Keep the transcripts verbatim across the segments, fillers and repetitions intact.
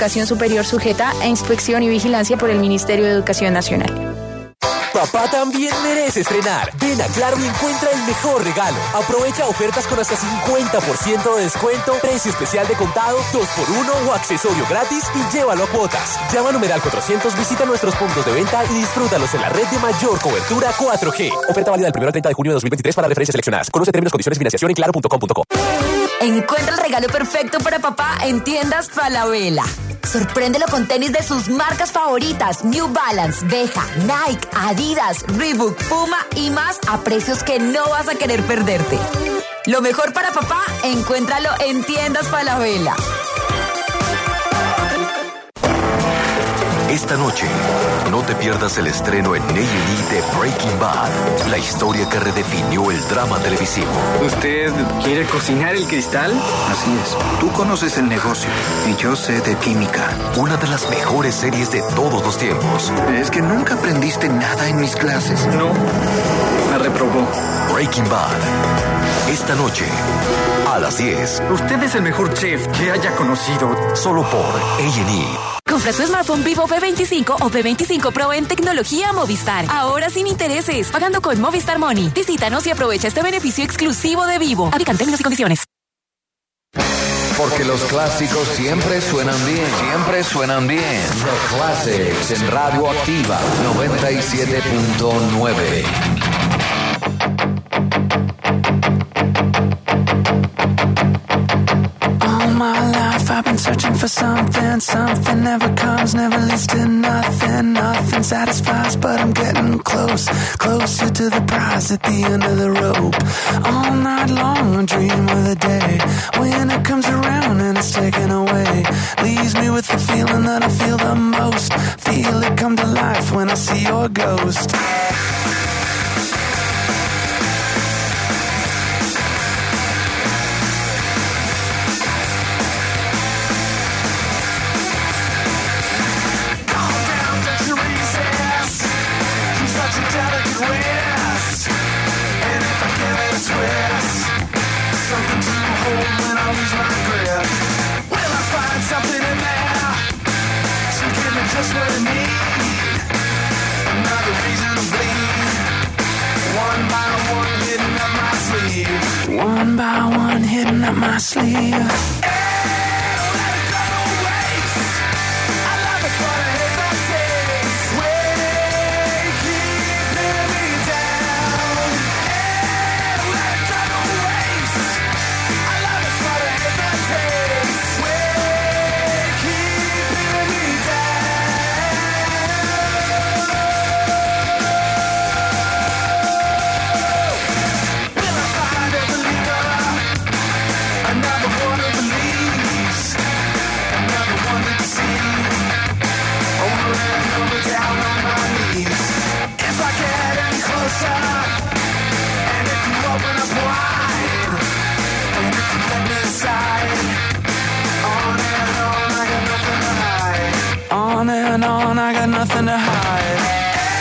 educación superior sujeta a inspección y vigilancia por el Ministerio de Educación Nacional. Papá también merece estrenar. Ven a Claro y encuentra el mejor regalo. Aprovecha ofertas con hasta cincuenta por ciento de descuento, precio especial de contado, dos por uno o accesorio gratis y llévalo a cuotas. Llama a numeral cuatrocientos, visita nuestros puntos de venta y disfrútalos en la red de mayor cobertura cuatro G. Oferta válida del primero al treinta de junio de dos mil veintitrés para referencias seleccionadas. Conoce términos, condiciones y financiación en claro punto com punto co. Encuentra el regalo perfecto para papá en tiendas Falabella. Sorpréndelo con tenis de sus marcas favoritas: New Balance, Veja, Nike, Adidas, Reebok, Puma y más a precios que no vas a querer perderte. Lo mejor para papá, encuéntralo en tiendas Falabella. Esta noche, no te pierdas el estreno en A and E de Breaking Bad, la historia que redefinió el drama televisivo. ¿Usted quiere cocinar el cristal? Así es. Tú conoces el negocio y yo sé de química. Una de las mejores series de todos los tiempos. ¿Es que nunca aprendiste nada en mis clases? No, me reprobó. Breaking Bad. Esta noche, a las diez. Usted es el mejor chef que haya conocido. Solo por A and E. Compra tu smartphone Vivo V veinticinco o V veinticinco Pro en tecnología Movistar. Ahora sin intereses, pagando con Movistar Money. Visítanos y aprovecha este beneficio exclusivo de Vivo. Aplican términos y condiciones. Porque los clásicos siempre suenan bien. Siempre suenan bien. The Classics en Radio Activa noventa y siete punto nueve. My life I've been searching for something, something never comes, never leads to nothing, nothing satisfies, but I'm getting close, closer to the prize at the end of the rope. All night long I dream of the day when it comes around and it's taken away, leaves me with the feeling that I feel the most, feel it come to life when I see your ghost. Just what I need, another reason to bleed. One by one hidden up my sleeve. One by one hidden up my sleeve. On and on, I got nothing to hide.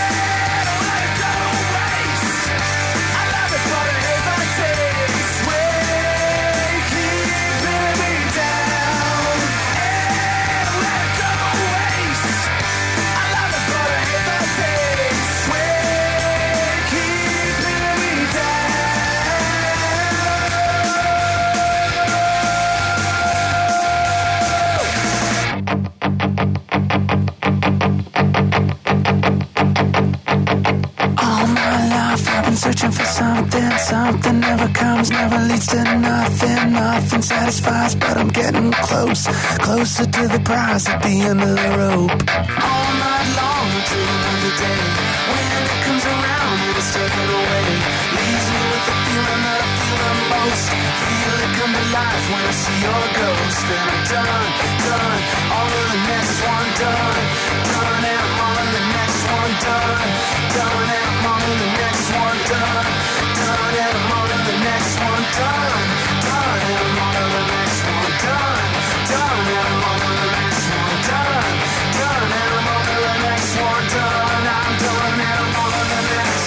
Searching for something, something never comes, never leads to nothing, nothing satisfies, but I'm getting close, closer to the prize at the end of the rope. All night long I dream of the day when it comes around and it's taken away, leaves me with the feeling that I feel the most, feel it come to life when I see your ghost. Then I'm done, done, on to the next one, done, done, and I'm on to the next one, done, done, and I'm on to the next one, done, done, and I'm on to the next one, done, done, and I'm on to the next one, done, done, and I'm on to the next one, done, done, and I'm on to the next one, done, I'm done, and I'm on to the next.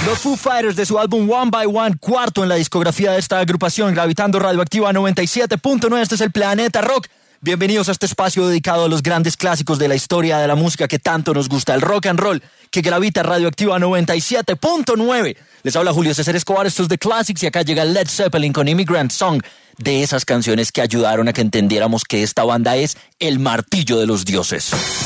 Los Foo Fighters de su álbum One by One, cuarto en la discografía de esta agrupación, gravitando Radioactiva noventa y siete punto nueve. Este es el Planeta Rock. Bienvenidos a este espacio dedicado a los grandes clásicos de la historia de la música que tanto nos gusta, el rock and roll, que gravita Radioactiva noventa y siete punto nueve. Les habla Julio César Escobar, esto es The Classics y acá llega Led Zeppelin con Immigrant Song, de esas canciones que ayudaron a que entendiéramos que esta banda es el martillo de los dioses.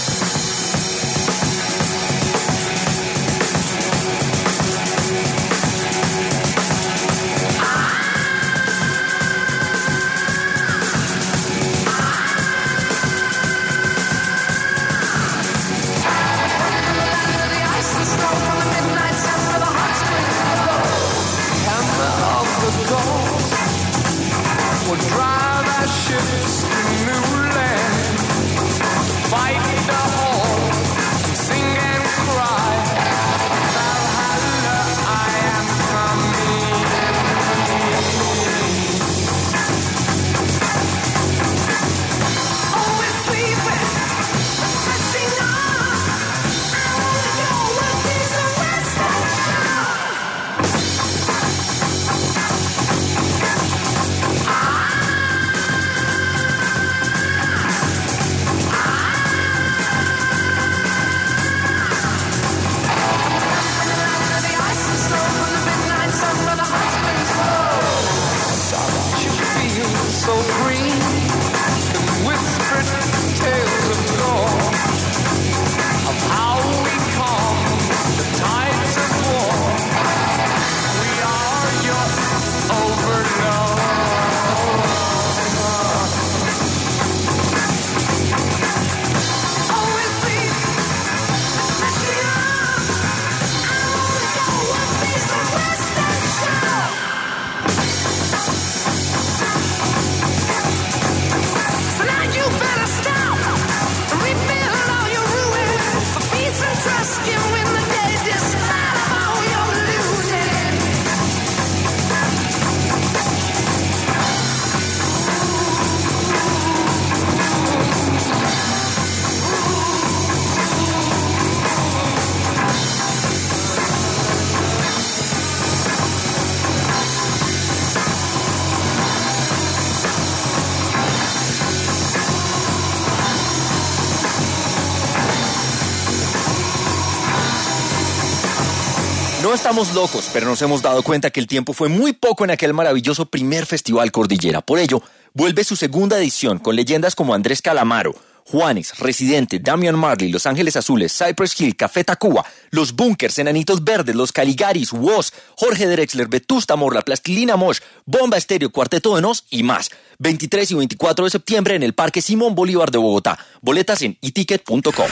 No estamos locos, pero nos hemos dado cuenta que el tiempo fue muy poco en aquel maravilloso primer Festival Cordillera. Por ello, vuelve su segunda edición con leyendas como Andrés Calamaro, Juanes, Residente, Damian Marley, Los Ángeles Azules, Cypress Hill, Café Tacuba, Los Bunkers, Enanitos Verdes, Los Caligaris, Woz, Jorge Drexler, Vetusta Morla, Plastilina Mosh, Bomba Estéreo, Cuarteto de Nos y más. veintitrés y veinticuatro de septiembre en el Parque Simón Bolívar de Bogotá. Boletas en e ticket punto com.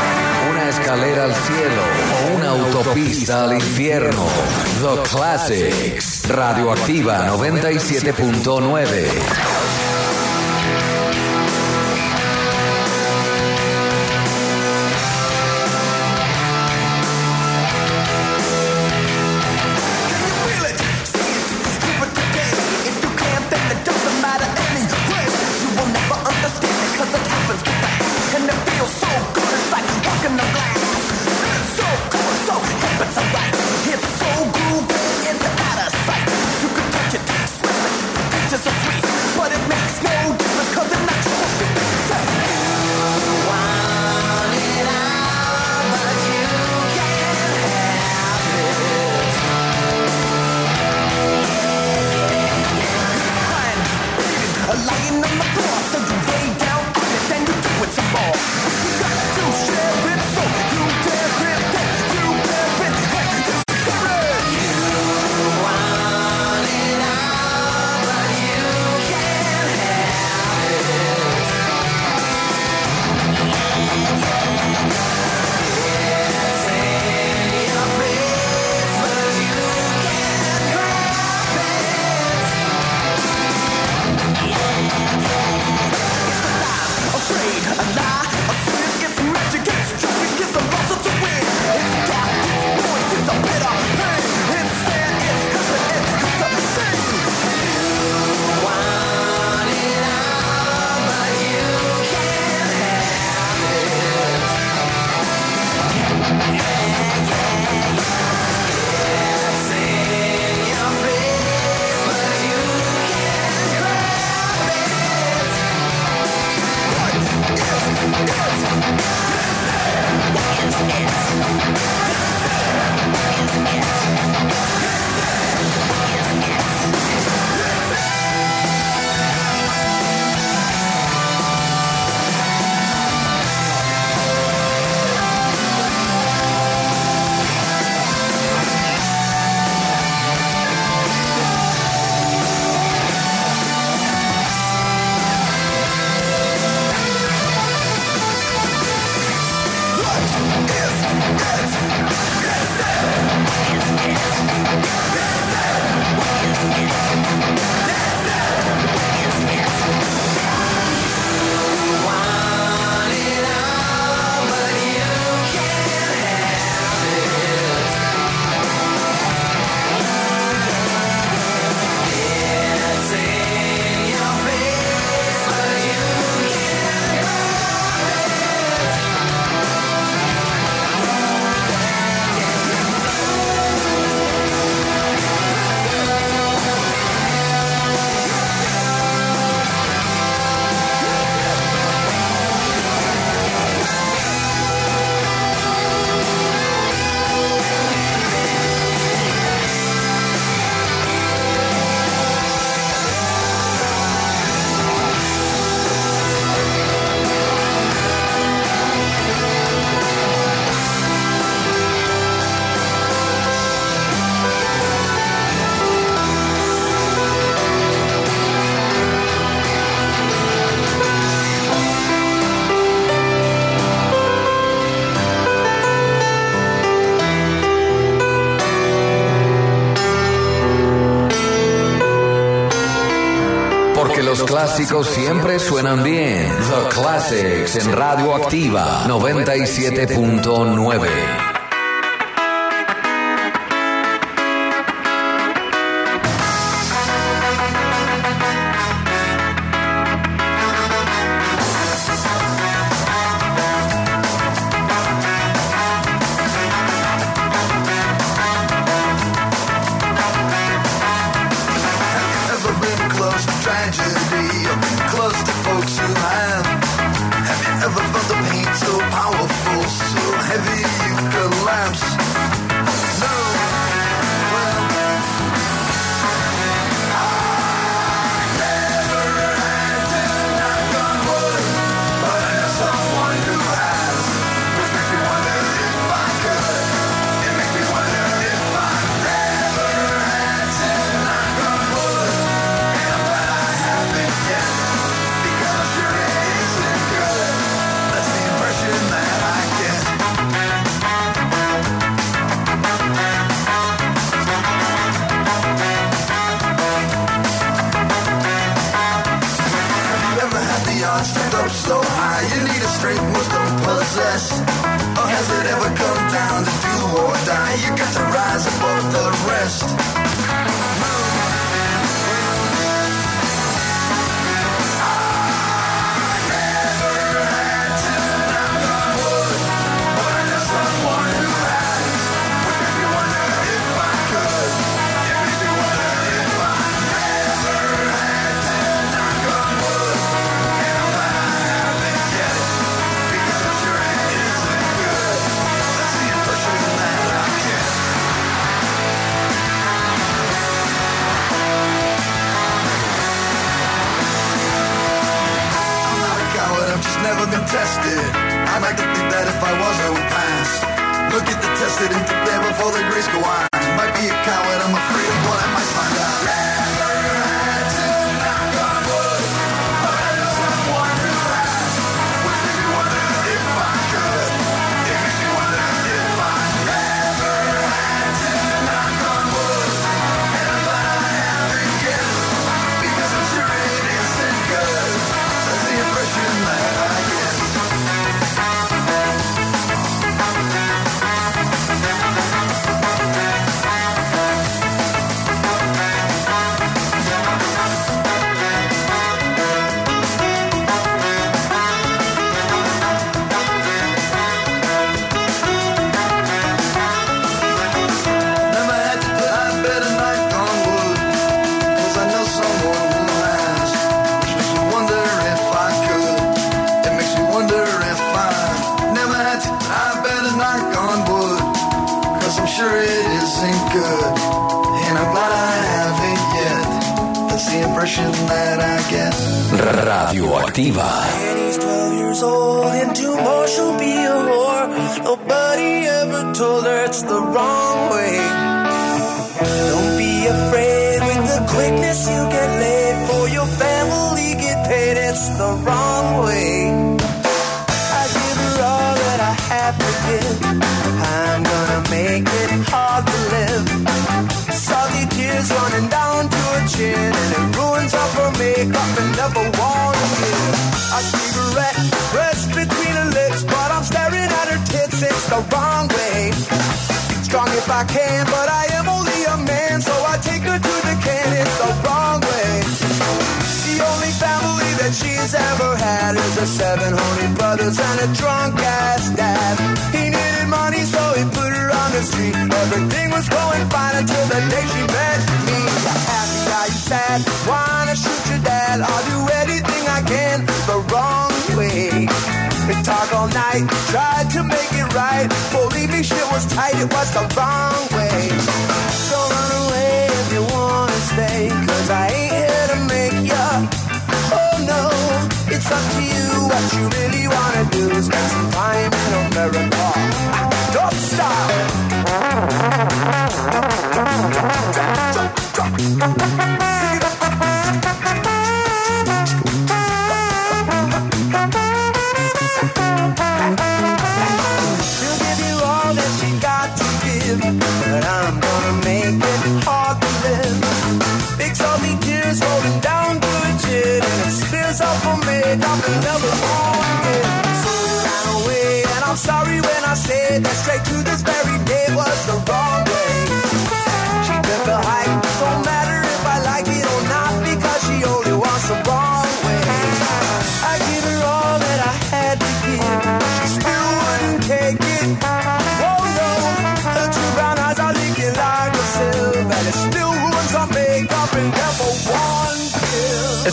Una escalera al cielo o una autopista al infierno. The Classics. Radioactiva noventa y siete punto nueve. But it los clásicos siempre suenan bien. The Classics en Radio Activa noventa y siete punto nueve. Radioactiva. He's twelve years old and tomorrow she'll be a whore. Nobody ever told her it's the wrong way. Don't be afraid with the quickness you get laid. For your family get paid, it's the wrong way. I give her all that I have to give. I'm gonna make it hard to live. Salty tears running down to her chin, and it ruins up her makeup and never wanna give. A cigarette rests between her lips, but I'm staring at her tits, it's the wrong way. Strong if I can, but I am only a man, so I take her to the can, it's the wrong way. The only family that she's ever had is her seven honey brothers and a drunk ass dad. He needed money, so he put her on the street. Everything was going fine until the day she met me. Happy, are you sad? Wanna shoot your dad? I'll do anything I can the wrong way. We talk all night, tried to make it right. Believe me, shit was tight, it was the wrong way. Don't run away if you wanna stay, cause I ain't here to make ya. Oh no, it's up to you what you really wanna do. Spend some time in America. Don't stop. She'll give you all that she got to give, but I'm gonna make it hard to live. Big salty tears rolling down to her chin,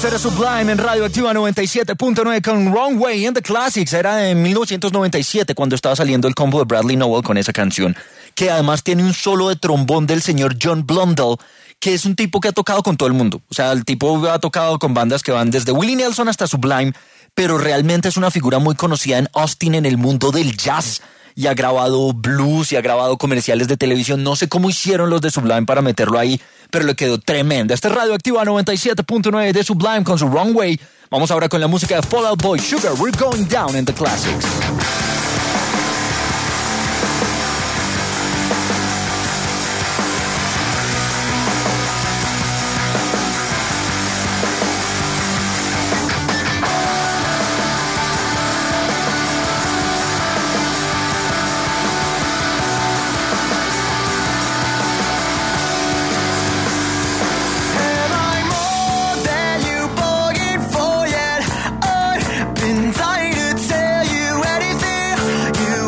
Esto era Sublime en Radioactiva noventa y siete punto nueve con Wrong Way in the Classics. Era en mil novecientos noventa y siete cuando estaba saliendo el combo de Bradley Nowell con esa canción, que además tiene un solo de trombón del señor John Blundell, que es un tipo que ha tocado con todo el mundo. O sea, el tipo ha tocado con bandas que van desde Willie Nelson hasta Sublime, pero realmente es una figura muy conocida en Austin en el mundo del jazz. Y ha grabado blues y ha grabado comerciales de televisión. No sé cómo hicieron los de Sublime para meterlo ahí, pero le quedó tremenda. Este es Radioactiva noventa y siete punto nueve de Sublime con su Wrong Way. Vamos ahora con la música de Fall Out Boy, Sugar. We're going down in the classics. Dying to tell you anything you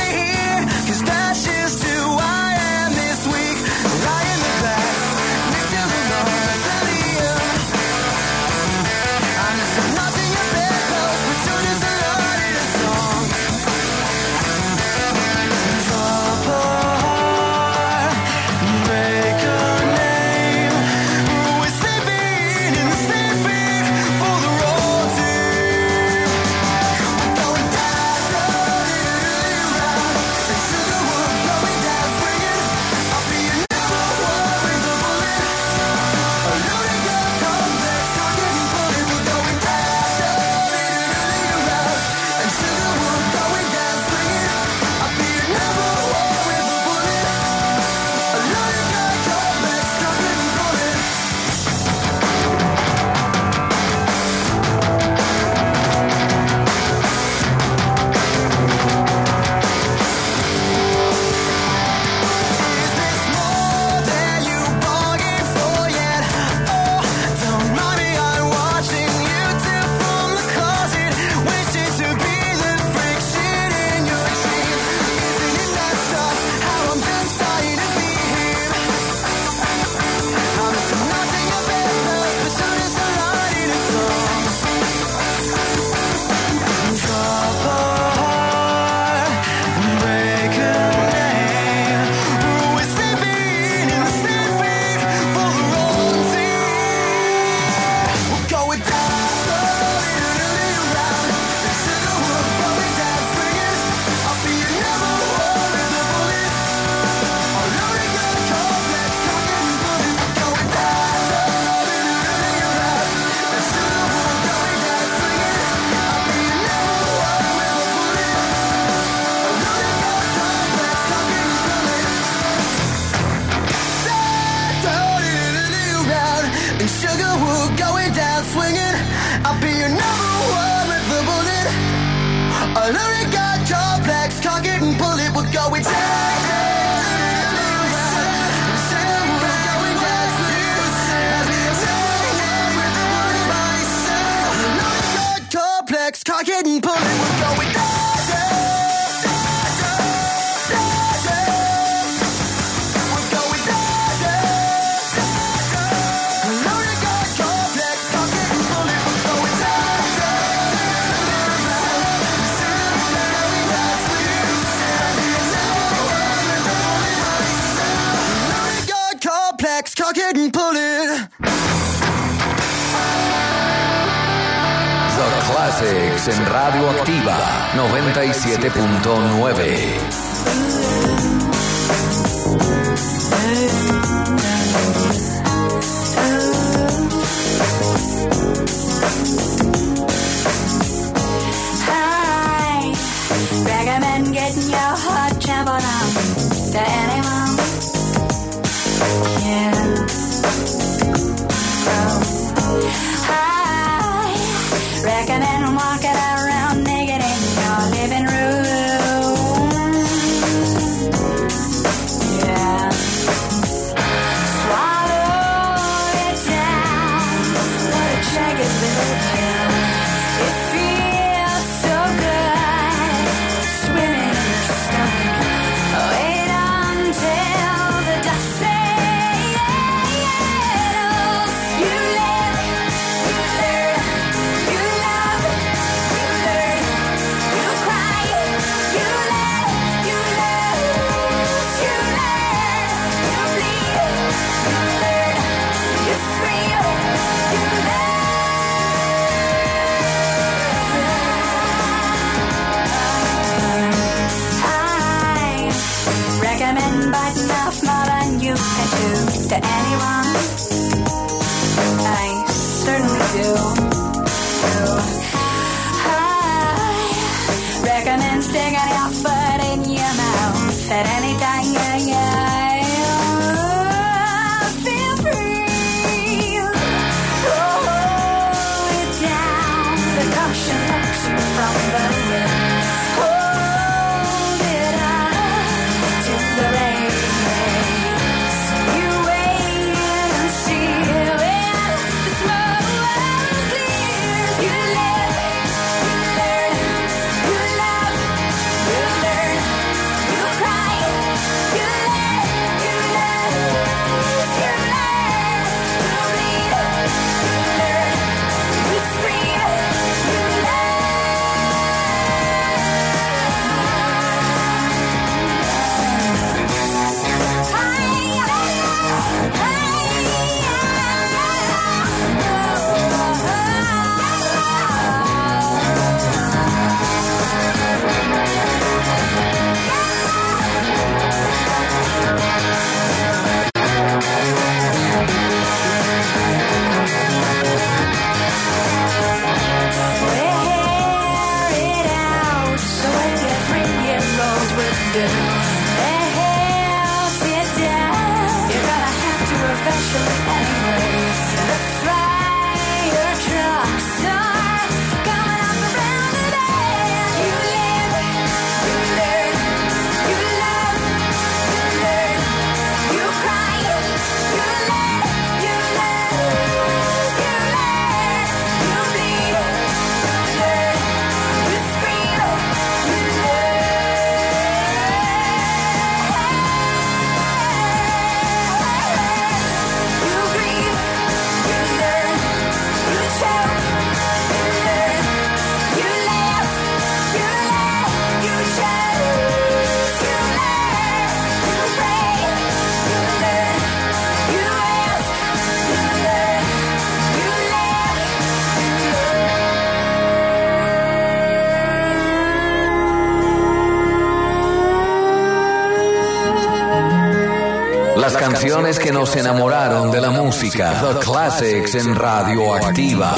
Classics en Radioactiva noventa y siete punto nueve. Hi, recommend getting your heart trampled on to anyone. Yeah. Oh. Hi, recommend walking around naked in your living room. you can do to anyone. I certainly do. I recommend sticking your foot in your mouth at any time. Yeah, yeah. Feel free. Hold it down. The caution looks you from the lip. Hold it up to the race. You wait and see when the smoke clears. You live, you learn, you love, you learn, you cry, you let, you lose, you learn, you bleed, you learn, you scream, you learn. Wear it out, so what your three-year-old would do. They held it down. You're gonna have to eventually anyways. The fire trucks are coming up around the bend. You live, you learn, you love, you learn, you cry, you let, you lose, you learn, you bleed, you learn, you scream, you learn, you grieve, you learn, you choke, you learn, you laugh, you laugh, you choose, you learn, you pray, you learn, you ask, you learn, you laugh, Las canciones que nos enamoraron de la música. The Classics en Radioactiva.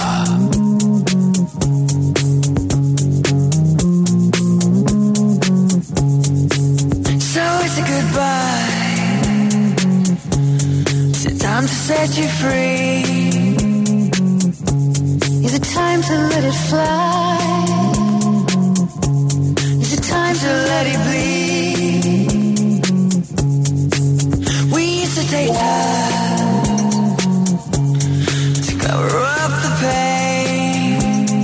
So it's a goodbye. Is it time to set you free? Is it time to let it fly? Is it time to let it bleed? We used to take time to cover up the pain.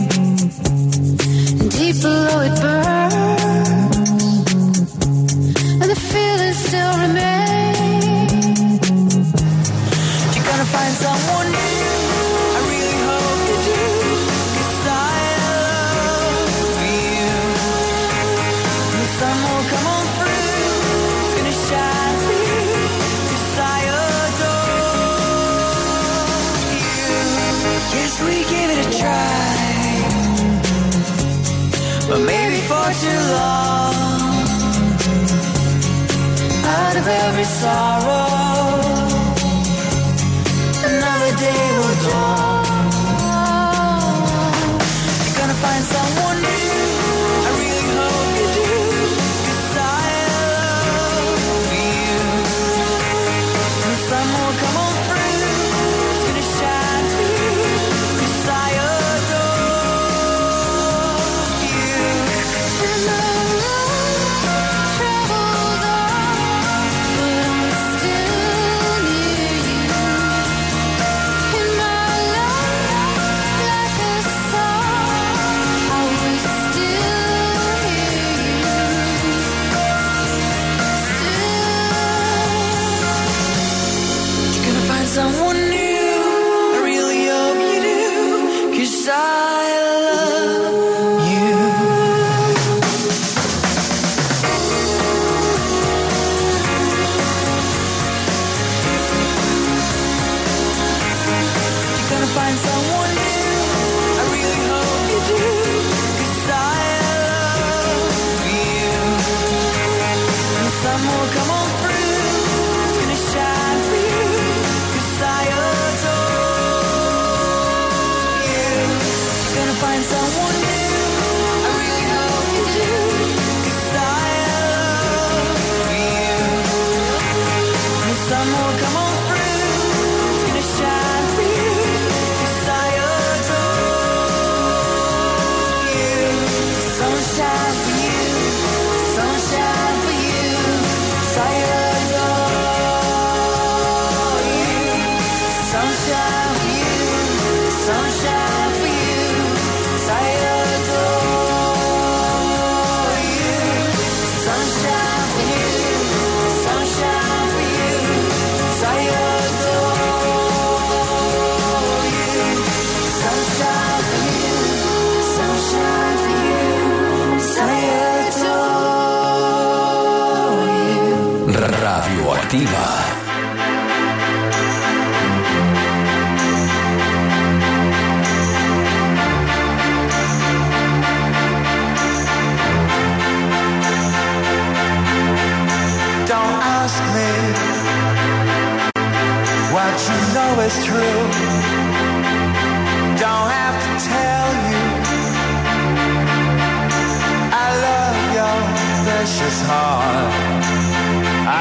And deep below it burns, and the feeling still remains. You're gonna find someone new. I really hope you do, 'cause I love you. And the sun will come on through. It's gonna shine for you, 'cause I adore you. Yes, we gave it a try, but maybe for too long. Out of every sorrow, another day will dawn. You're gonna find someone new. I really hope you do, 'cause I love you. And the sun will come on through. It's gonna shine for you, 'cause I adore you. And the road travels on, but I'm still near you. In my life, like a song, I will still hear you. Still, you're gonna find someone come on through. It's gonna shine for you. Yes, I adore you. Sunshine for you. Sunshine for you. Yes, I adore you. Sunshine for you. Sunshine for you. Yes, I adore you. Sunshine for you. Sunshine for you. Yes, I adore you. Sunshine for you. Sunshine for you. Yes, I adore you. Radioactiva. Don't ask me what you know is true. Don't have to tell you I love your precious heart. I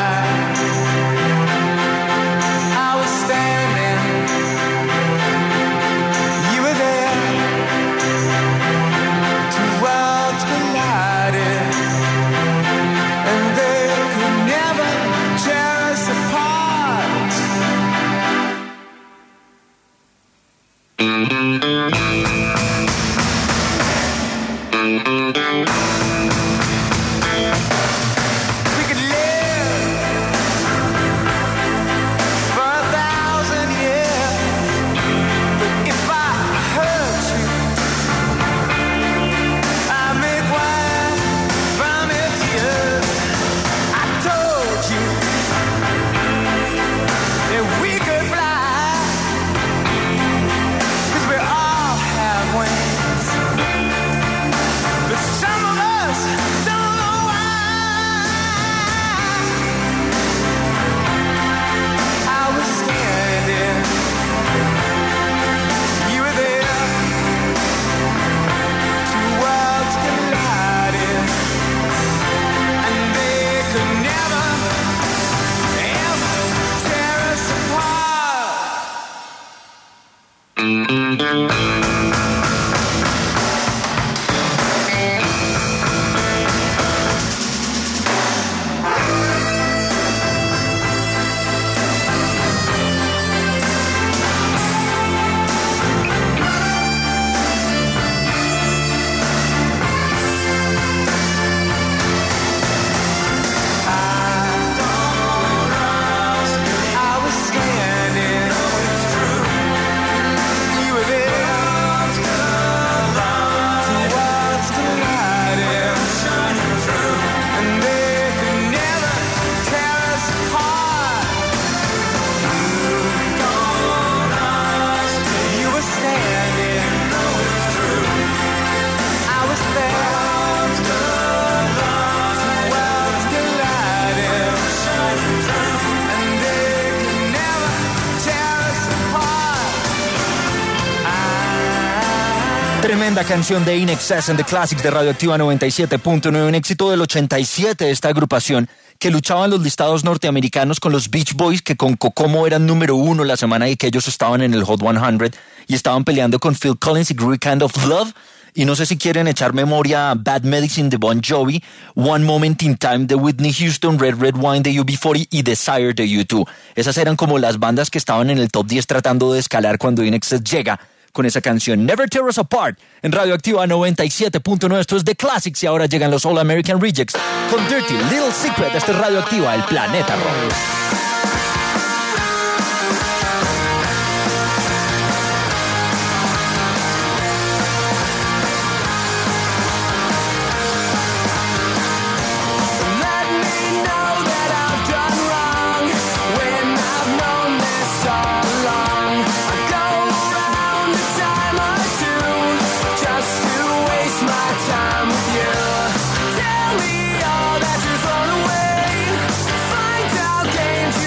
I was standing, you were there. Two worlds collided, and they could never tear us apart. We could live for a thousand years, but if I hurt you, I make wine from your tears. I told you that we could fly, 'cause we all have wings, but some of us don't know why. I was standing, you were there. Two worlds collided, and they could never, ever tear us apart. I was standing, you were there. Two worlds collided, and they could never tear us apart. You were standing, I was there. Two worlds collided, and they could never tear us apart. Tremenda canción de In Excess and the Classics de Radioactiva noventa y siete punto nueve, un éxito del ochenta y siete de esta agrupación que luchaba en los listados norteamericanos con los Beach Boys, que con Kokomo eran número uno la semana y que ellos estaban en el Hot cien y estaban peleando con Phil Collins y Groovy Kind of Love. Y no sé si quieren echar memoria a Bad Medicine de Bon Jovi, One Moment in Time de Whitney Houston, Red Red Wine de U B cuarenta y Desire de U dos. Esas eran como las bandas que estaban en el top diez tratando de escalar cuando In Excess llega con esa canción Never Tear Us Apart en Radioactiva noventa y siete punto nueve. Esto es The Classics y ahora llegan los All American Rejects con Dirty Little Secret. Este es Radioactiva, el planeta rock. Let me know that I've done wrong when I've known this all along. I go around a time or two just to waste my time with you. Tell me all that you've thrown away. Find out games you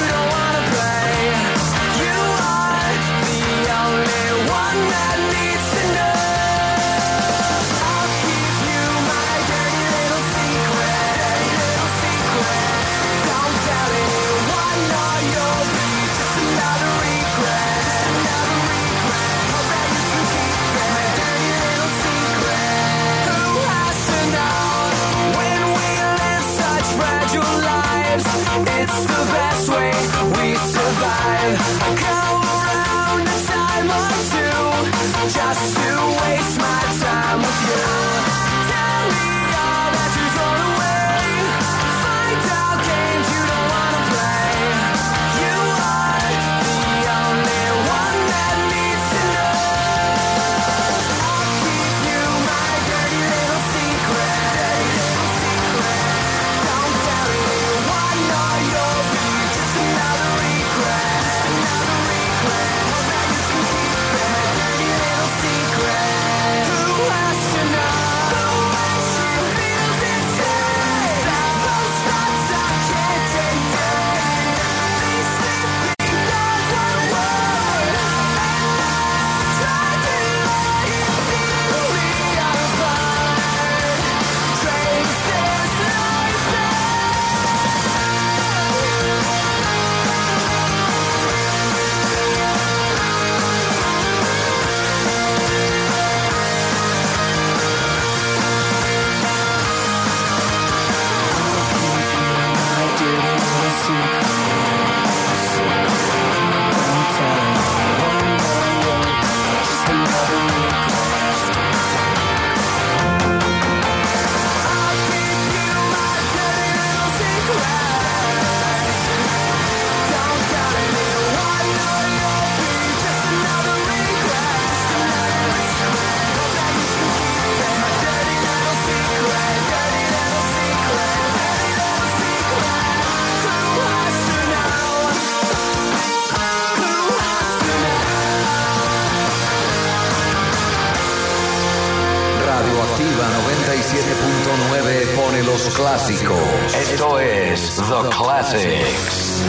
los clásicos. Esto es The Classics.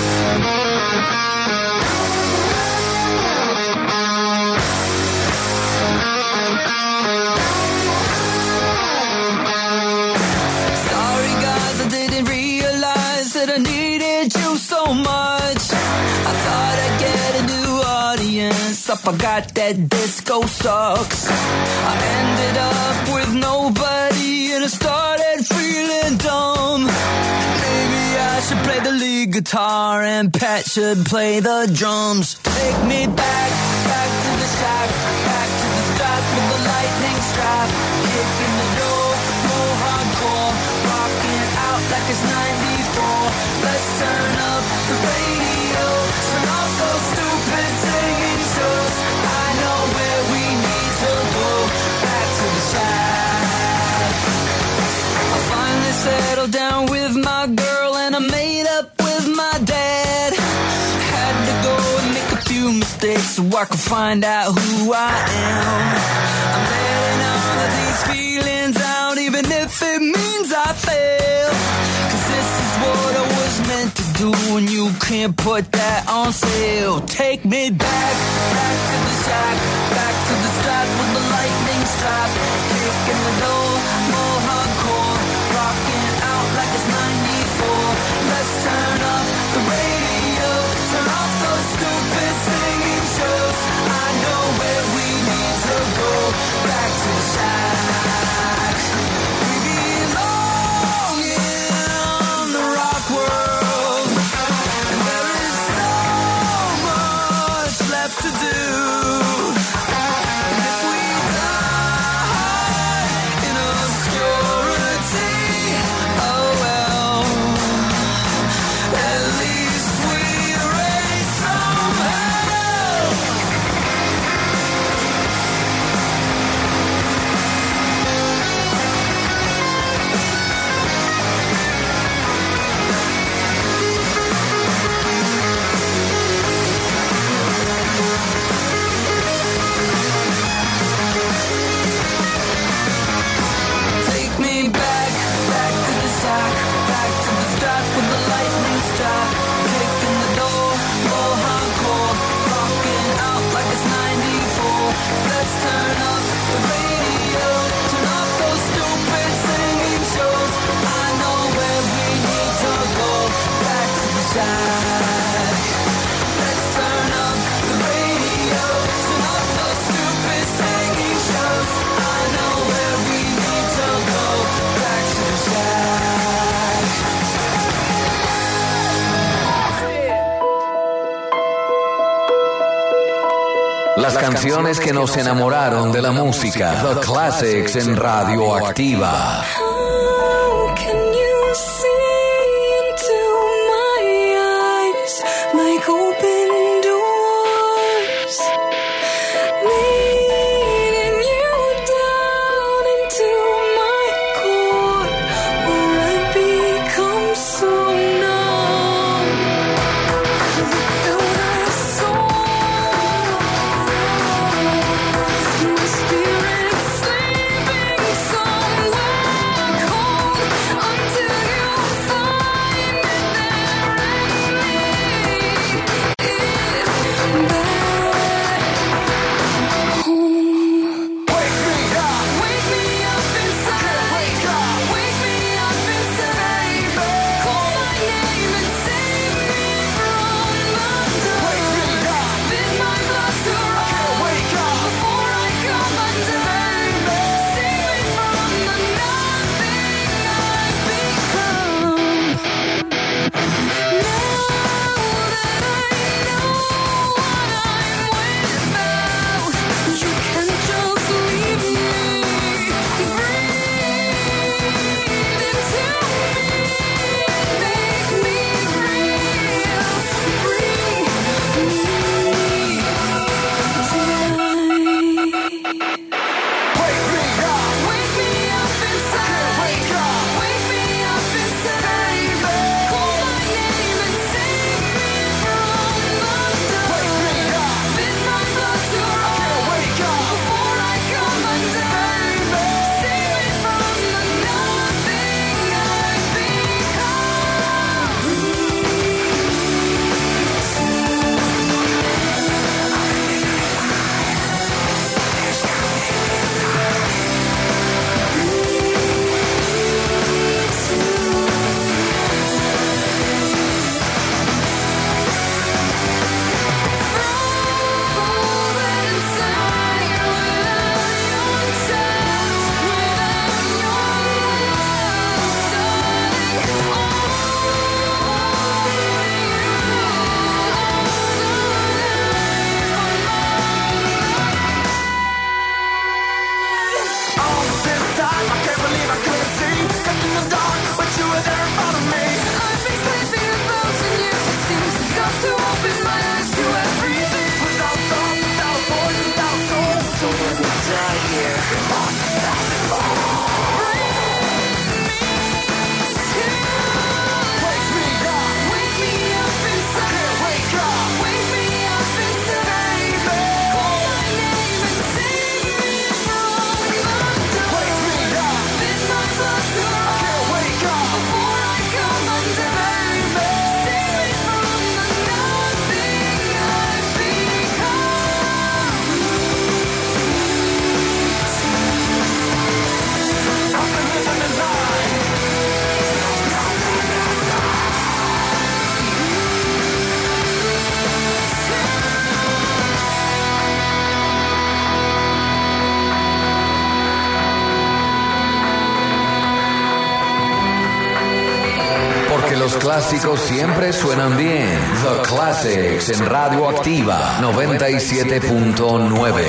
Sorry guys, I didn't realize that I needed you so much. I thought I'd get a new audience. I forgot that disco sucks. I ended up with nobody and I started feeling dumb. Maybe I should play the lead guitar and Pat should play the drums. Take me back, back to the shack, back to the spot with the lightning strap. Kicking the door, more hardcore, rocking out like it's ninety-four. Let's turn up the radio, turn off those stupid singing shows. I know where we need to go, back to the shack. I finally settled down with my girl and I made up with my dad. Had to go and make a few mistakes so I could find out who I am. I'm letting all of these feelings out even if it means I fail. Cause this is what I was meant to do and you can't put that on sale. Take me back, back to the shack, back to the strap with the lightning strap. Kicking the door, more hardcore, rocking out like it's ninety-four. Let's turn up the radio, turn off those stupid singing shows. I know where we need to go, back to the shack. We belong in the rock world, and there is so much left to do. And if we die in obscurity, oh well, at least we raise some hell. Take me back, back to the shack, back to the strap with the lightning strap. Kicking the door, more hardcore, rocking out like it's ninety-four. Let's turn up the radio, turn off those stupid singing shows. I know where we need to go, back to the shack. Let's turn up the radio, turn off those stupid singing shows. I know where we need to go, back to the shack. Las canciones que nos enamoraron de la música. The Classics en Radioactiva. How can you see into my eyes like open doors? Leading you down into my core where I become so numb. Feel my soul, my spirit sleeping somewhere cold until you find it there in me. open my eyes to everything. Without thought, without voice, without soul. So when we die here, we must have it all. Porque los clásicos siempre suenan bien. The Classics en Radio Activa noventa y siete punto nueve.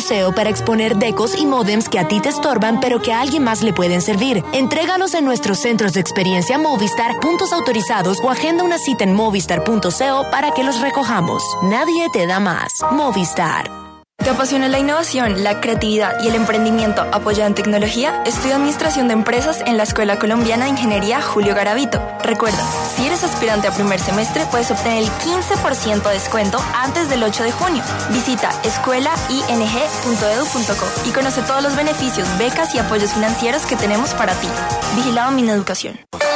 museo para exponer decos y módems que a ti te estorban pero que a alguien más le pueden servir. Entrégalos en nuestros centros de experiencia Movistar, puntos autorizados o agenda una cita en movistar punto co para que los recojamos. Nadie te da más. Movistar. ¿Te apasiona la innovación, la creatividad y el emprendimiento apoyado en tecnología? Estudia Administración de Empresas en la Escuela Colombiana de Ingeniería Julio Garavito. Recuerda, si eres aspirante a primer semestre, puedes obtener el quince por ciento de descuento antes del ocho de junio. Visita escuela i n g punto e d u punto co y conoce todos los beneficios, becas y apoyos financieros que tenemos para ti. Vigilado Mineducación.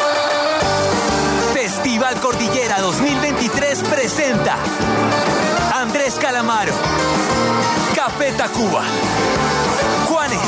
Festival Cordillera dos mil veintitrés presenta Andrés Calamaro, Café Tacuba, Juanes,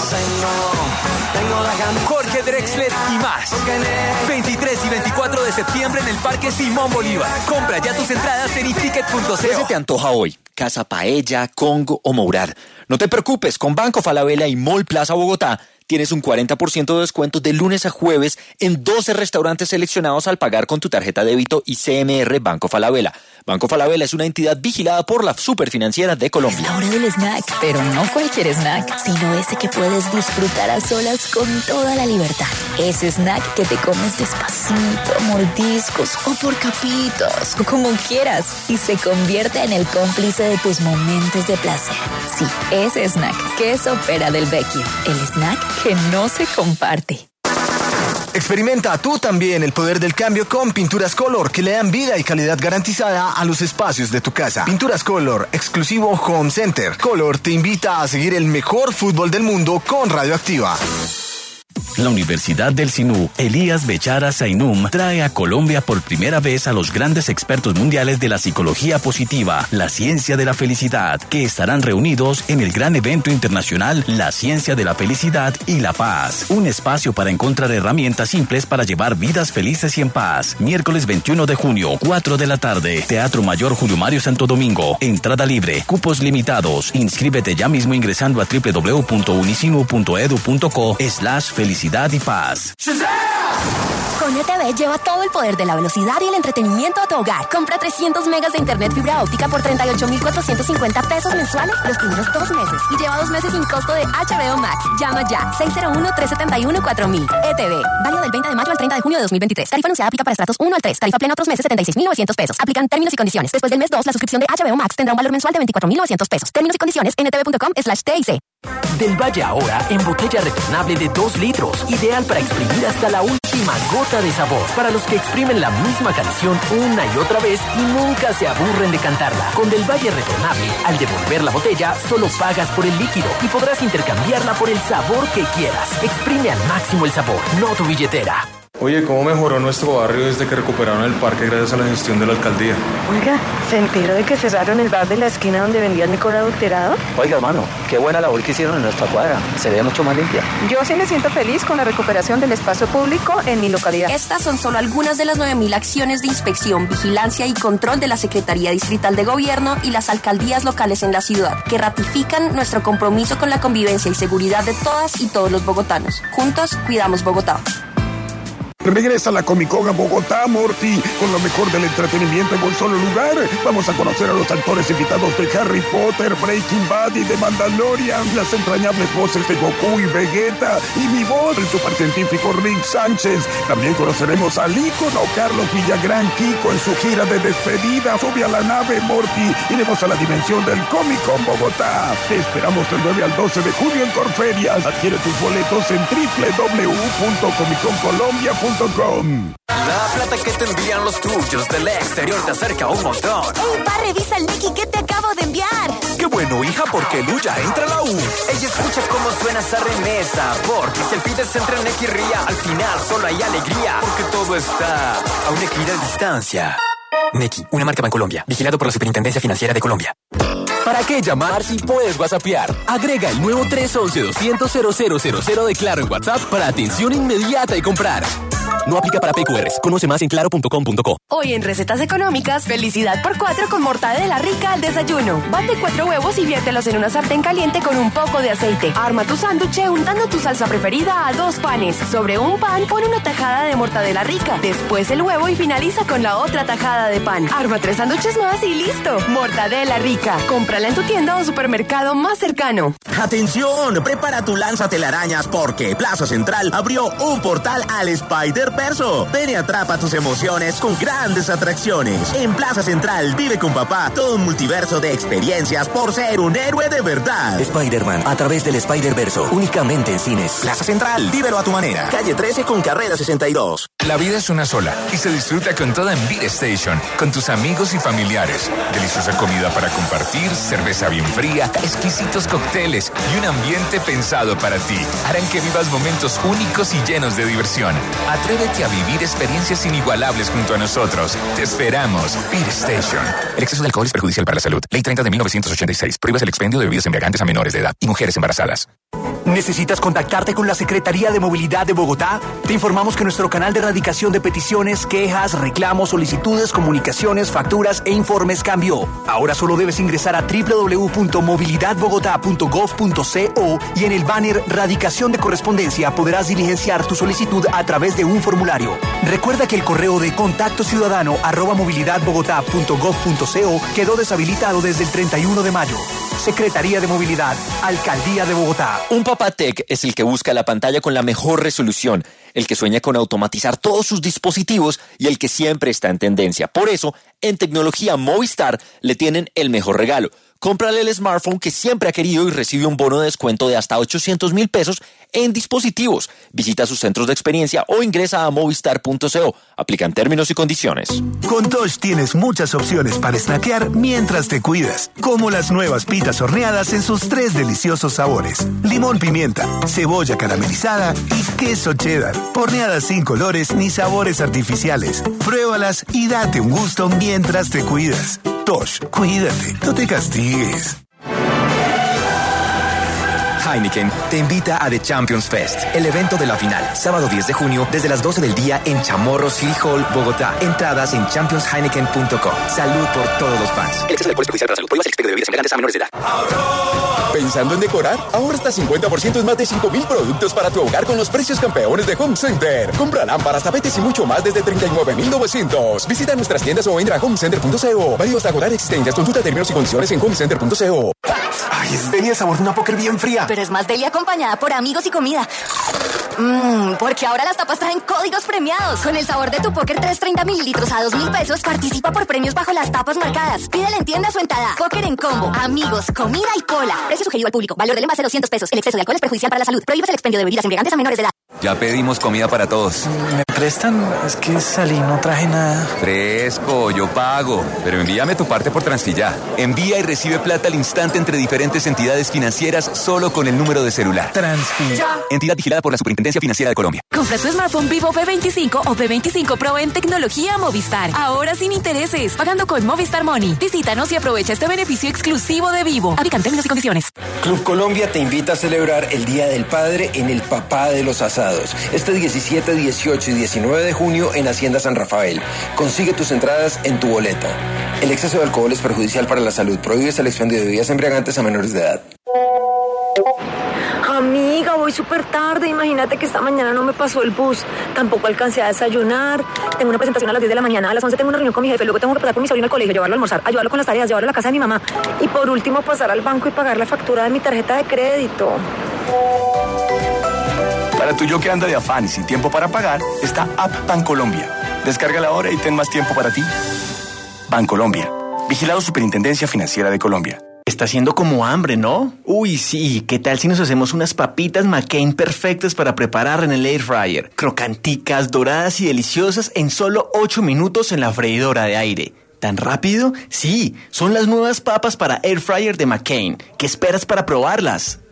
Jorge Drexler y más. veintitrés y veinticuatro de septiembre en el Parque Simón Bolívar. Compra ya tus entradas en iticket punto co. ¿Qué se te antoja hoy? Casa Paella, Congo o Mourad. No te preocupes, con Banco Falabella y Mall Plaza Bogotá tienes un cuarenta por ciento de descuento de lunes a jueves en doce restaurantes seleccionados al pagar con tu tarjeta débito y C M R Banco Falabella. Banco Falabella es una entidad vigilada por la Superfinanciera de Colombia. Es la hora del snack, pero no cualquier snack, sino ese que puedes disfrutar a solas con toda la libertad. Ese snack que te comes despacito, a mordiscos o por capitos, o como quieras, y se convierte en el cómplice de tus momentos de placer. Sí, ese snack, queso pera del Vecchio, el snack que no se comparte. Experimenta tú también el poder del cambio con Pinturas Color, que le dan vida y calidad garantizada a los espacios de tu casa. Pinturas Color, exclusivo Home Center. Color te invita a seguir el mejor fútbol del mundo con Radioactiva. La Universidad del Sinú, Elías Bechara Zainum, trae a Colombia por primera vez a los grandes expertos mundiales de la psicología positiva, la ciencia de la felicidad, que estarán reunidos en el gran evento internacional La Ciencia de la Felicidad y la Paz. Un espacio para encontrar herramientas simples para llevar vidas felices y en paz. Miércoles veintiuno de junio, cuatro de la tarde, Teatro Mayor Julio Mario Santo Domingo. Entrada libre, cupos limitados. Inscríbete ya mismo ingresando a doble u doble u doble u punto unisinu punto e d u punto co slash felicidad y paz. Con E T V lleva todo el poder de la velocidad y el entretenimiento a tu hogar. Compra trescientos megas de internet fibra óptica por treinta y ocho mil cuatrocientos cincuenta pesos mensuales los primeros dos meses y lleva dos meses sin costo de H B O Max. Llama ya seis cero uno, tres siete uno, cuatro mil. E T V. Válido del veinte de mayo al treinta de junio de dos mil veintitrés. Tarifa anunciada aplica para estratos uno al tres. Tarifa plena otros meses setenta y seis mil novecientos pesos. Aplican términos y condiciones. Después del mes dos, la suscripción de H B O Max tendrá un valor mensual de veinticuatro mil novecientos pesos. Términos y condiciones en e t v punto com slash t i c. Del Valle ahora en botella retornable de dos litros, ideal para exprimir hasta la última gota de sabor. Para los que exprimen la misma canción una y otra vez y nunca se aburren de cantarla. Con Del Valle retornable, al devolver la botella, solo pagas por el líquido y podrás intercambiarla por el sabor que quieras. Exprime al máximo el sabor, no tu billetera. Oye, ¿cómo mejoró nuestro barrio desde que recuperaron el parque gracias a la gestión de la alcaldía? Oiga, ¿se enteró de que cerraron el bar de la esquina donde vendían licor adulterado? Oiga, hermano, qué buena labor que hicieron en nuestra cuadra. Se ve mucho más limpia. Yo sí me siento feliz con la recuperación del espacio público en mi localidad. Estas son solo algunas de las nueve mil acciones de inspección, vigilancia y control de la Secretaría Distrital de Gobierno y las alcaldías locales en la ciudad, que ratifican nuestro compromiso con la convivencia y seguridad de todas y todos los bogotanos. Juntos, cuidamos Bogotá. Regresa la Comic Con a Bogotá, Morty, con lo mejor del entretenimiento en un solo lugar. Vamos a conocer a los actores invitados de Harry Potter, Breaking Bad y de Mandalorian, las entrañables voces de Goku y Vegeta, y mi voz, el supercientífico Rick Sánchez. También conoceremos al ícono Carlos Villagrán Kiko en su gira de despedida. Sube a la nave, Morty. Iremos a la dimensión del Comic Con Bogotá. Te esperamos del nueve al doce de junio en Corferias. Adquiere tus boletos en doble u doble u doble u punto comic con colombia punto com. La plata que te envían los tuyos del exterior te acerca un montón. ¡Ey, pa, revisa el Nequi que te acabo de enviar! ¡Qué bueno, hija, porque Luya entra a la U! Ella escucha cómo suena esa remesa, porque si el pides entre Nequi y Ría, al final solo hay alegría, porque todo está a una equidad de distancia. Nequi, una marca Bancolombia, vigilado por la Superintendencia Financiera de Colombia. ¿Para qué llamar si puedes whatsappear? Agrega el nuevo tres once, doscientos, cero cero cero cero de Claro en WhatsApp para atención inmediata y comprar. No aplica para P Q Rs. Conoce más en claro punto com punto co. Hoy en Recetas Económicas, felicidad por cuatro con mortadela rica al desayuno. Bate cuatro huevos y viértelos en una sartén caliente con un poco de aceite. Arma tu sándwich untando tu salsa preferida a dos panes. Sobre un pan pon una tajada de mortadela rica. Después el huevo y finaliza con la otra tajada de pan. Arma tres sándwiches más y listo. Mortadela rica. Cómprala en tu tienda o supermercado más cercano. ¡Atención! Prepara tu lanza telarañas porque Plaza Central abrió un portal al Spider-Verso. Ven y atrapa tus emociones con grandes atracciones. En Plaza Central vive con papá todo un multiverso de experiencias por ser un héroe de verdad. Spider-Man a través del Spider-Verso. Únicamente en cines. Plaza Central, vívelo a tu manera. Calle trece con carrera sesenta y dos. La vida es una sola y se disfruta con toda en Beer Station, con tus amigos y familiares. Deliciosa comida para compartir, cerveza bien fría, exquisitos cócteles y un ambiente pensado para ti. Harán que vivas momentos únicos y llenos de diversión. Atrévete a vivir experiencias inigualables junto a nosotros. Te esperamos. Beer Station. El exceso de alcohol es perjudicial para la salud. Ley treinta de mil novecientos ochenta y seis. Prohíbe el expendio de bebidas embriagantes a menores de edad y mujeres embarazadas. ¿Necesitas contactarte con la Secretaría de Movilidad de Bogotá? Te informamos que nuestro canal de erradicación de peticiones, quejas, reclamos, solicitudes, comunicaciones, facturas e informes cambió. Ahora solo debes ingresar a doble u doble u doble u punto movilidad bogotá punto gov punto co y en el banner Radicación de Correspondencia podrás diligenciar tu solicitud a través de un formulario. Recuerda que el correo de contacto ciudadano arroba movilidad bogotá punto gov punto co quedó deshabilitado desde el treinta y uno de mayo. Secretaría de Movilidad, Alcaldía de Bogotá. Un papá tech es el que busca la pantalla con la mejor resolución, el que sueña con automatizar todos sus dispositivos y el que siempre está en tendencia. Por eso, en Tecnología Movistar le tienen el mejor regalo. Cómprale el smartphone que siempre ha querido y recibe un bono de descuento de hasta ochocientos mil pesos en dispositivos. Visita sus centros de experiencia o ingresa a movistar punto co. Aplican términos y condiciones. Con Tosh tienes muchas opciones para snackear mientras te cuidas, como las nuevas pitas horneadas en sus tres deliciosos sabores: limón pimienta, cebolla caramelizada y queso cheddar. Horneadas sin colores ni sabores artificiales. Pruébalas y date un gusto mientras te cuidas. Tosh, cuídate, no te castigues. Heineken te invita a The Champions Fest, el evento de la final, sábado diez de junio, desde las doce del día en Chamorro City Hall, Bogotá. Entradas en champions heineken punto com. Salud por todos los fans. El exceso de alcohol es perjudicial para la salud. Prohíbas el expendio de bebidas embriagantes a menores de edad. ¿Pensando en decorar? Ahora hasta cincuenta por ciento en más de cinco mil productos para tu hogar con los precios campeones de Home Center. Compra lámparas, tapetes y mucho más desde treinta y nueve mil novecientos. Visita nuestras tiendas o entra a home center punto co. Válido hasta agotar existencias. Consulta términos y condiciones en home center punto co. Ay, es deli el sabor de una póker bien fría. Pero es más deli acompañada por amigos y comida. Mmm, porque ahora las tapas traen códigos premiados. Con el sabor de tu póker trescientos treinta mililitros a dos mil pesos, participa por premios bajo las tapas marcadas. Pídele en tiendas o en Tada. Póker en combo, amigos, comida y pola. Precio sugerido al público. Valor del envase doscientos pesos. El exceso de alcohol es perjudicial para la salud. Prohíbes el expendio de bebidas embriagantes a menores de edad. Ya pedimos comida para todos. ¿Me prestan? Es que salí, no traje nada. Fresco, yo pago. Pero envíame tu parte por Transfilla. Envía y recibe plata al instante entre diferentes entidades financieras solo con el número de celular. Transfilla. Entidad vigilada por la Superintendencia Financiera de Colombia. Compra tu smartphone Vivo P veinticinco o P veinticinco Pro en Tecnología Movistar. Ahora sin intereses, pagando con Movistar Money. Visítanos y aprovecha este beneficio exclusivo de Vivo. Aplican términos y condiciones. Club Colombia te invita a celebrar el Día del Padre en el Papá de los Asados. Este diecisiete, dieciocho y diecinueve de junio en Hacienda San Rafael. Consigue tus entradas en tu boleta. El exceso de alcohol es perjudicial para la salud. Prohíbes el expendio de bebidas embriagantes a menores de edad. Amiga, voy súper tarde. Imagínate que esta mañana no me pasó el bus. Tampoco alcancé a desayunar. Tengo una presentación a las diez de la mañana. A las once tengo una reunión con mi jefe. Luego tengo que pasar con mi sobrino al colegio, llevarlo a almorzar, ayudarlo con las tareas, llevarlo a la casa de mi mamá. Y por último, pasar al banco y pagar la factura de mi tarjeta de crédito. Para tu yo que anda de afán y sin tiempo para pagar, está App Bancolombia. Descárgala ahora y ten más tiempo para ti. Bancolombia. Vigilado Superintendencia Financiera de Colombia. Está haciendo como hambre, ¿no? Uy, sí. ¿Qué tal si nos hacemos unas papitas McCain perfectas para preparar en el air fryer? Crocanticas, doradas y deliciosas en solo ocho minutos en la freidora de aire. ¿Tan rápido? Sí, son las nuevas papas para air fryer de McCain. ¿Qué esperas para probarlas?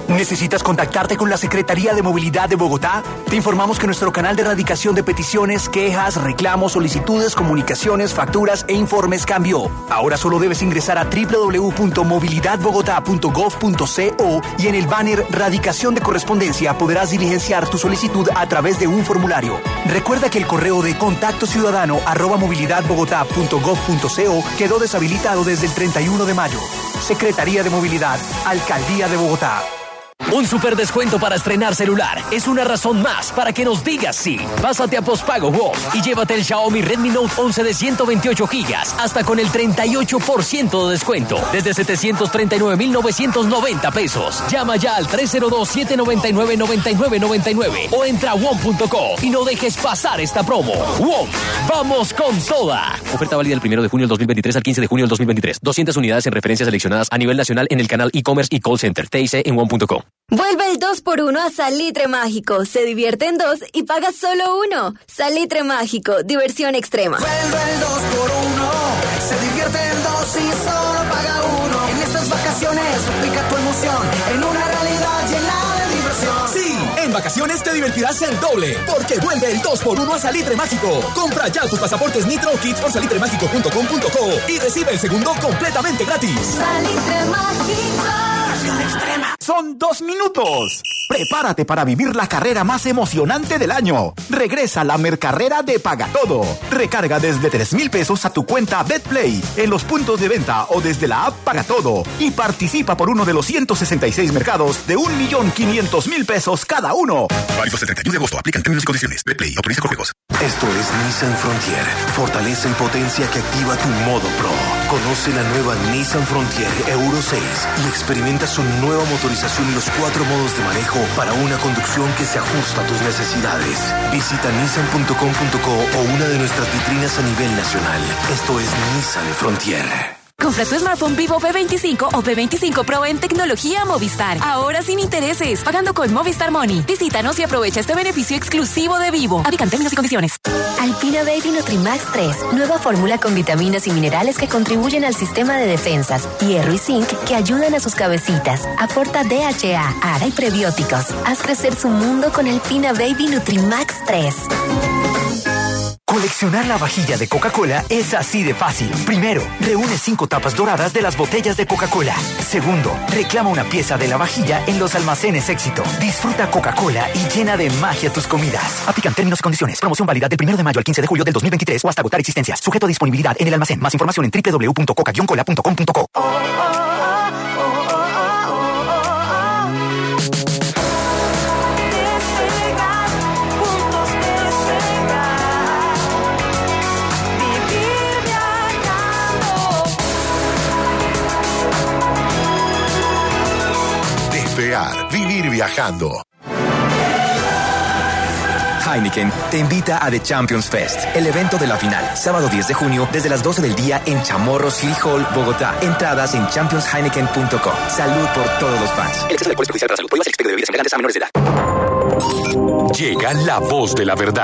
¿Necesitas contactarte con la Secretaría de Movilidad de Bogotá? Te informamos que nuestro canal de erradicación de peticiones, quejas, reclamos, solicitudes, comunicaciones, facturas e informes cambió. Ahora solo debes ingresar a doble u doble u doble u punto movilidad bogotá punto gov punto co y en el banner Radicación de Correspondencia podrás diligenciar tu solicitud a través de un formulario. Recuerda que el correo de contacto ciudadano arroba movilidad bogotá punto gov punto co quedó deshabilitado desde el treinta y uno de mayo. Secretaría de Movilidad, Alcaldía de Bogotá. Un super descuento para estrenar celular es una razón más para que nos digas sí. Pásate a Postpago WOM y llévate el Xiaomi Redmi Note once de ciento veintiocho gigas hasta con el treinta y ocho por ciento de descuento desde setecientos treinta y nueve mil novecientos noventa pesos. Llama ya al tres cero dos, siete nueve nueve, nueve nueve nueve nueve o entra a wom punto co y no dejes pasar esta promo. WOM, vamos con toda. Oferta válida del primero de junio del dos mil veintitrés al quince de junio del dos mil veintitrés. doscientas unidades en referencias seleccionadas a nivel nacional en el canal e-commerce y call center T I C en wom punto co. Vuelve el dos por uno a Salitre Mágico. Se divierte en dos y paga solo uno. Salitre Mágico, diversión extrema. Vuelve el dos por uno. Se divierte en dos y solo paga uno. En estas vacaciones duplica tu emoción en una realidad llena de diversión. Sí, en vacaciones te divertirás el doble, porque vuelve el dos por uno a Salitre Mágico. Compra ya tus pasaportes Nitro o Kids por salitre mágico punto com punto co y recibe el segundo completamente gratis. Salitre Mágico. Extrema. Son dos minutos. Prepárate para vivir la carrera más emocionante del año. Regresa la Mercarrera de Paga Todo. Recarga desde tres mil pesos a tu cuenta BetPlay en los puntos de venta o desde la app Paga Todo y participa por uno de los ciento sesenta y seis mercados de un millón quinientos mil pesos cada uno. Válido hasta el treinta y uno de agosto. Aplican términos y condiciones. BetPlay. Autoriza con juegos. Esto es Nissan Frontier. Fortaleza y potencia que activa tu modo Pro. Conoce la nueva Nissan Frontier Euro seis y experimenta su nueva motorización y los cuatro modos de manejo para una conducción que se ajusta a tus necesidades. Visita nissan punto com punto co o una de nuestras vitrinas a nivel nacional. Esto es Nissan Frontier. Compra tu smartphone Vivo V veinticinco o V veinticinco Pro en tecnología Movistar. Ahora sin intereses, pagando con Movistar Money. Visítanos y aprovecha este beneficio exclusivo de Vivo. Aplican términos y condiciones. Alpina Baby Nutrimax tres, nueva fórmula con vitaminas y minerales que contribuyen al sistema de defensas, hierro y zinc que ayudan a sus cabecitas. Aporta D H A, A D A y prebióticos. Haz crecer su mundo con Alpina Baby Nutrimax tres. Coleccionar la vajilla de Coca-Cola es así de fácil. Primero, reúne cinco tapas doradas de las botellas de Coca-Cola. Segundo, reclama una pieza de la vajilla en los almacenes Éxito. Disfruta Coca-Cola y llena de magia tus comidas. Aplican términos y condiciones. Promoción válida del primero de mayo al quince de julio del dos mil veintitrés o hasta agotar existencias. Sujeto a disponibilidad en el almacén. Más información en doble u doble u doble u punto coca guion cola punto com punto co. Vivir viajando. Heineken te invita a The Champions Fest, el evento de la final, sábado diez de junio desde las doce del día en Chamorro City Hall, Bogotá. Entradas en champions heineken punto com. Salud por todos los fans. El exceso de alcohol es perjudicial para la salud. Prohíbas el expendio de bebidas embriagantes a menores de edad. Llega la voz de la verdad.